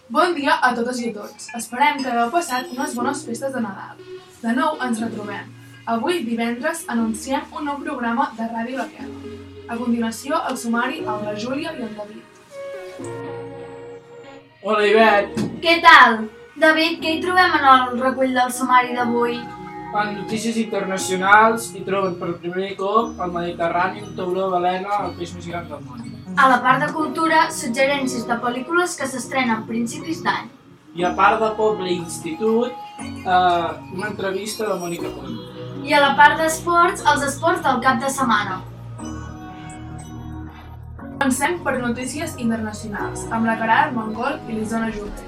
Bon dia a totes i a tots. Esperem que hagueu passat unes bones festes de Nadal. De nou ens retrobem. Avui, divendres, anunciem un nou programa de Ràdio La Querda. A continuació, el sumari amb la Júlia i en David. Hola, Ivet! Què tal? David, què hi trobem en el recull del sumari d'avui? En notícies internacionals hi troben per primer cop el Mediterrani, un tauró balena, el peix més gran del món. A la part de cultura, suggerències de pel·lícules que s'estrenen a principis d'any. I a part de Poble i Institut, una entrevista de Mònica Pont. I a la part d'esports, els esports del cap de setmana. Comencem per notícies internacionals, amb la Queralt Mongol i l'Isona Júlia.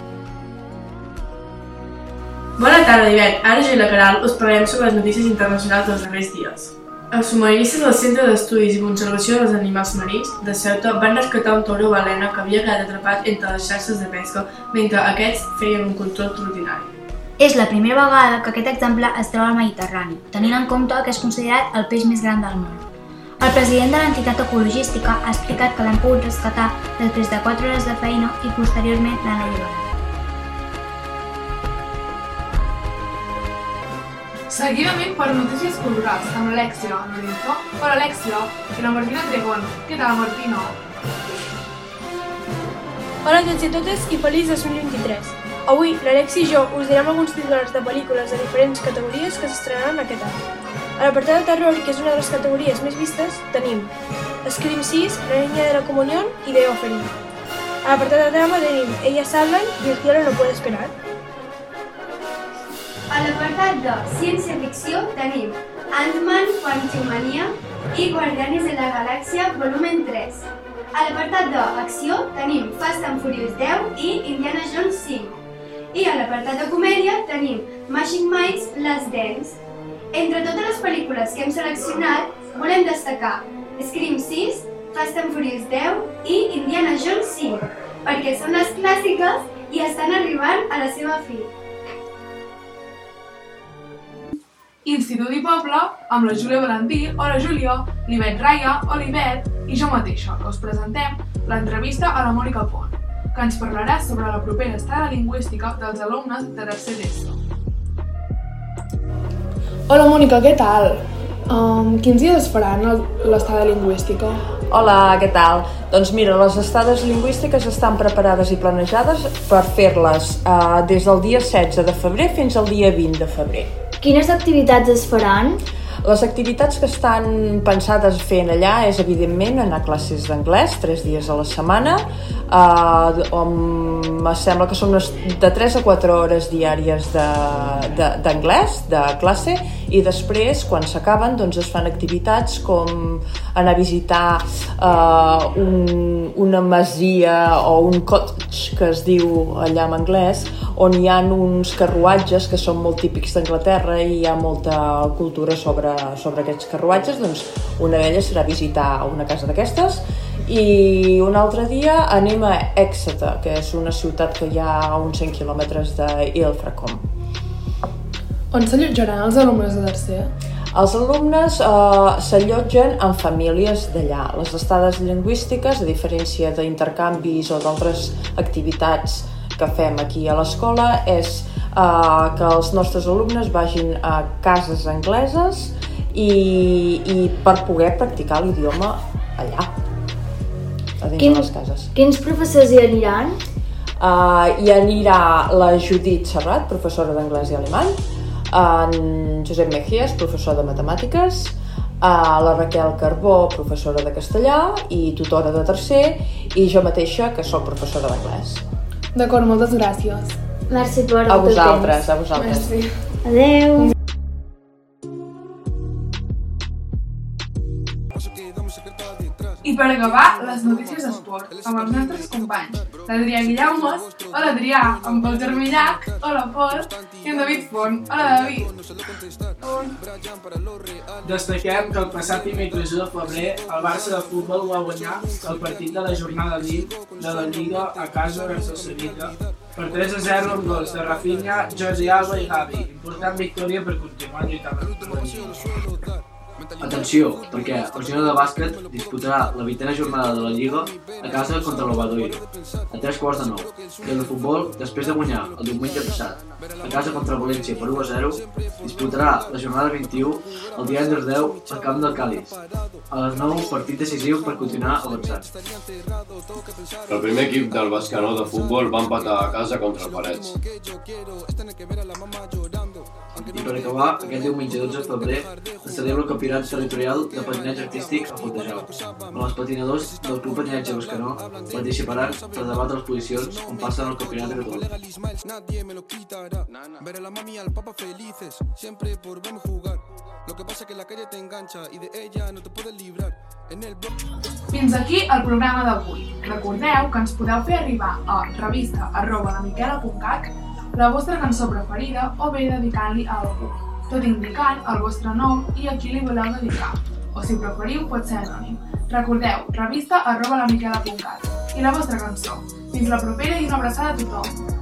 Bona tarda, Ivet. Ara jo i la Queralt us parlarem sobre les notícies internacionals dels darrers dies. Els submarinistes del Centre d'Estudis i Conservació dels Animals Marins de Ceuta van rescatar un tauró balena que havia quedat atrapat entre les xarxes de pesca mentre aquests feien un control rutinari. És la primera vegada que aquest exemplar es troba al Mediterrani, tenint en compte que és considerat el peix més gran del món. El president de l'entitat ecologística ha explicat que l'han pogut rescatar després de 4 hores de feina i posteriorment l'han alliberat. Seguidament per notícies culturals amb l'Alexia Lorenzo. Hola, Alexia, i la Martina Tregón. Què tal, Martina? Hola a tots i a totes i feliç 2023. Avui, l'Alexi i jo us direm alguns titulars de pel·lícules de diferents categories que s'estrenaran aquest any. A l'apartat de terror, que és una de les categories més vistes, tenim Scream 6, La niña de la comunión i The Offering. A l'apartat de drama tenim Ellas hablan y el cielo no puede esperar. A l'apartat de ciència-ficció tenim Ant-Man, Quantumania i Guardianes de la Galàxia volumen 3. A l'apartat d'acció tenim Fast and Furious 10 i Indiana Jones 5. I a l'apartat de comèdia tenim Magic Mike's Last Dance. Entre totes les pel·lícules que hem seleccionat, volem destacar Scream 6, Fast and Furious 10 i Indiana Jones 5, perquè són les clàssiques i estan arribant a la seva fi. Institut i Poble, amb la Júlia Valentí, hola Júlia, l'Ivet Raia, hola Ivet, i jo mateixa, que us presentem l'entrevista a la Mònica Pont, que ens parlarà sobre la propera estada lingüística dels alumnes de tercer d'ESO. Hola Mònica, què tal? Quins dies es faran l'estada lingüística? Hola, què tal? Doncs mira, les estades lingüístiques estan preparades i planejades per fer-les des del dia 16 de febrer fins al dia 20 de febrer. Quines activitats es faran? Les activitats que estan pensades fent allà és, evidentment, anar a classes d'anglès 3 dies a la setmana, em sembla que són de 3 a 4 hores diàries d'anglès, de classe, i després, quan s'acaben, doncs es fan activitats com anar a visitar una masia o un cottage, que es diu allà en anglès, on hi ha uns carruatges que són molt típics d'Anglaterra i hi ha molta cultura sobre aquests carruatges. Doncs una d'elles serà visitar una casa d'aquestes i un altre dia anem a Exeter, que és una ciutat que hi ha a uns 100 quilòmetres d'Ilfracombe. On s'allotjaran els alumnes de tercer? Els alumnes s'allotgen en famílies d'allà. Les estades lingüístiques, a diferència d'intercanvis o d'altres activitats que fem aquí a l'escola, és que els nostres alumnes vagin a cases angleses i per poder practicar l'idioma allà, a dins de les cases. Quins professors hi aniran? Hi anirà la Judit Serrat, professora d'anglès i alemany, en Josep Mejías, professor de matemàtiques, la Raquel Carbó, professora de castellà i tutora de tercer, i jo mateixa, que soc professora d'anglès. D'acord, moltes gràcies. Merci per el teu temps. A vosaltres. Merci. Adeu. I per acabar, les notícies d'esport, amb els nostres companys, l'Adrià Guillaumes, hola Adrià, en Pol Germillac, hola Pol, i en David Font, hola David. Destaquem que el passat dimecres de febrer el Barça de futbol va guanyar el partit de la jornada 20 de la Lliga a casa vers el Sevilla per 3-0 amb gols de Rafinha, Jordi Alba i Gavi. Important victòria per continuar lluitant per la Atenció, perquè el Girona de bàsquet disputarà la 20a jornada de la Lliga a casa contra l'Obradoiro, a 3:15. I el de futbol, després de guanyar el diumenge passat a casa contra València per 1-0, disputarà la jornada 21 el divendres 10 al camp del Cádiz. A les 9, partit decisiu per continuar avançant. El primer equip del Bescanó de futbol va empatar a casa contra el Parets. I per acabar, aquest diumenge 12 de febrer es celebra el campionat territorial de patinatge artístic a Fontejau, on els patinadors del Club Patinatge Bescanó participaran per debatre les posicions on passen el campionat de Catalunya. Fins aquí el programa d'avui. Recordeu que ens podeu fer arribar a revista@lamiquela.cat la vostra cançó preferida o bé dedicant-li a algú, tot indicant el vostre nom i a qui li voleu dedicar, o si preferiu pot ser anònim. Recordeu, revista@lamiquela.cat i la vostra cançó. Fins la propera i una abraçada a tothom!